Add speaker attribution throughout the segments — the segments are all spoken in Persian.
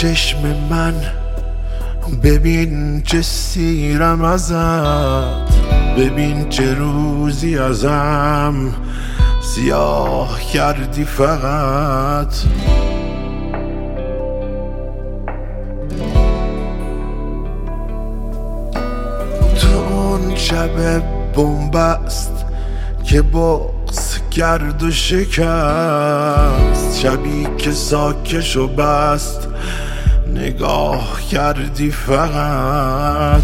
Speaker 1: چشم من ببین چه سیرم ازت، ببین چه روزی ازم سیاه کردی فقط. تو اون شب بنبست که بغض کرد و شکست، شبی که ساکش و بست نگاه کردی فقط.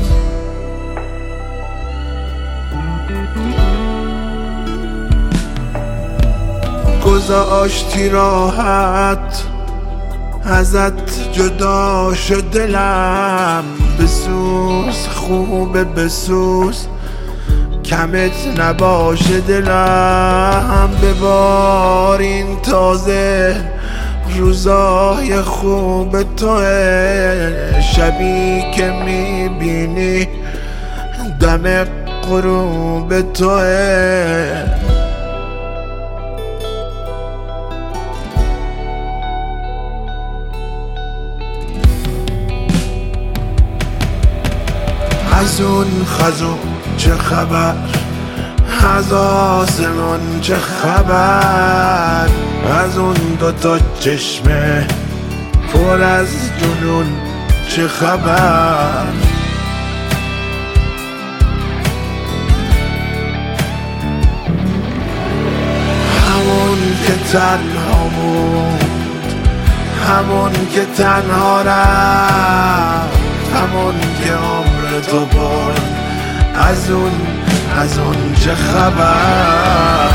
Speaker 1: گذاشتی راحت ازت جدا شد دلم، بسوز خوبه بسوز کمت نباشه دلم. ببار این تازه روزای خوب توه، شبی که میبینی دم غروب توه. از اون خزون چه خبر، از آسمون چه خبر، از اون دوتا چشمه پر از جنون چه خبر. همون که تنها بود، همون که تنها رفت، همون که عمر تو برد، از اون چه خبر.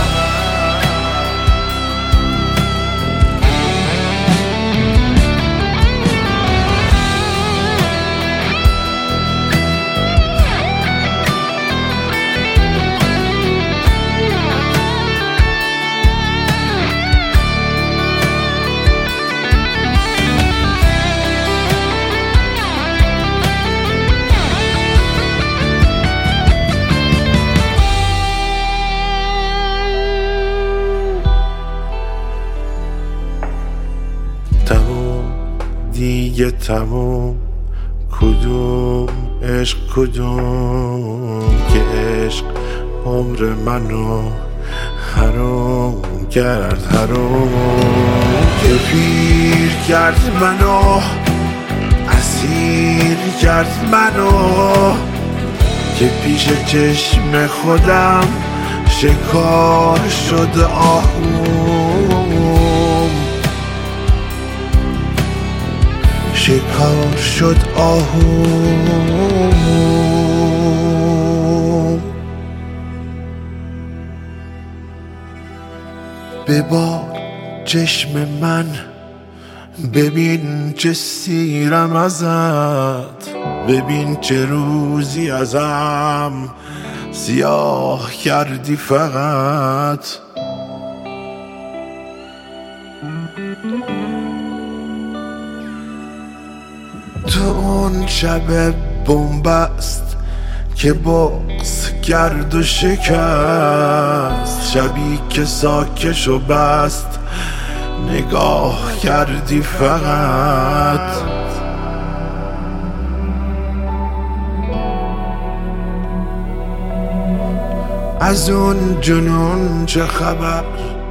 Speaker 1: تموم دیگه تموم، کدوم عشق کدوم که عشق عمر منو حرام کرد، حرام که پیر کرد منو، اسیر کرد منو، که پیش چشم خودم شکار شد آهوم، شکار شد آهوم. ببار چشم من ببین چه سیرم ازت، ببین چه روزی ازم سیاه کردی فقط. تو اون شب بنبست که بغض کرد و شکست، شبی که ساکش و بست نگاه کردی فقط. از اون جنون چه خبر،